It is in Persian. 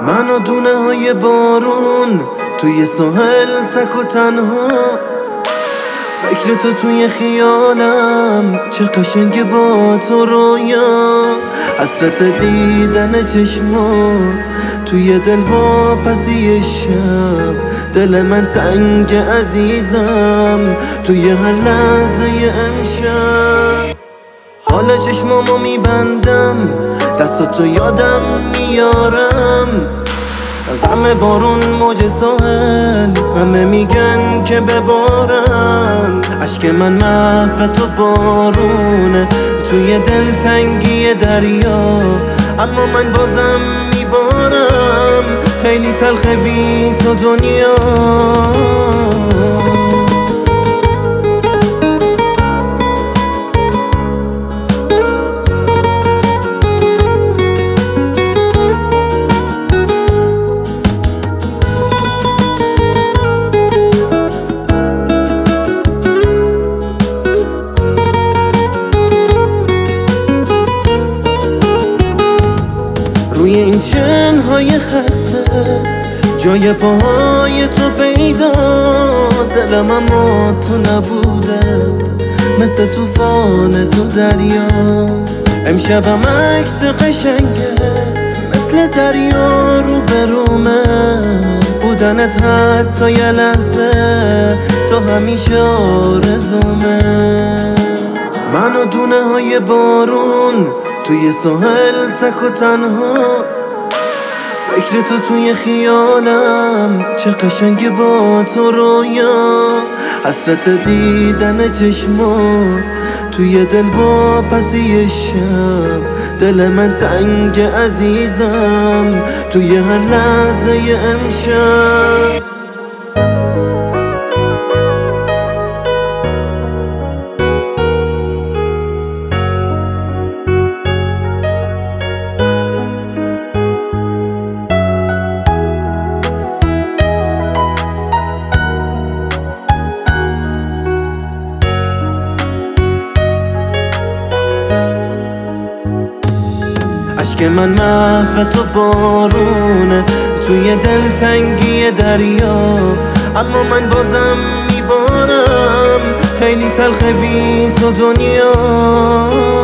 من و دونه های بارون توی ساحل تک و تنها، فکر تو توی خیالم، چه قشنگ با تو رویا. حسرت دیدن چشمات توی دل واپسی شب، دل من تنگ عزیزم توی هر لحظه امشب. حالا چشمامو میبندم، دستاتو یادم میارم، غم بارون موج ساحل همه میگن که ببارن. عشق من محو تو بارونه توی دل تنگی دریا، اما من بازم میبارم. خیلی تلخ بی تو دنیا. روی این شنهای خسته جای پاهای تو پیداست، دلم اما تو نبوده مثل توفان تو دریاست. امشبم عکس قشنگت مثل دریا رو برومه، بودنت حتی یه لحظه تو همیشه آرزومه. من و دونه های بارون توی ساحل تک و تنها، فکر تو توی خیالم، چه قشنگ با تو رویا. حسرت دیدن چشمات توی دل واپسی شب، دل من تنگ عزیزم توی هر لحظه امشب. عشق من محو تو بارونه توی دل تنگی دریا، اما من بازم میبارم. خیلی تلخ بی تو دنیا.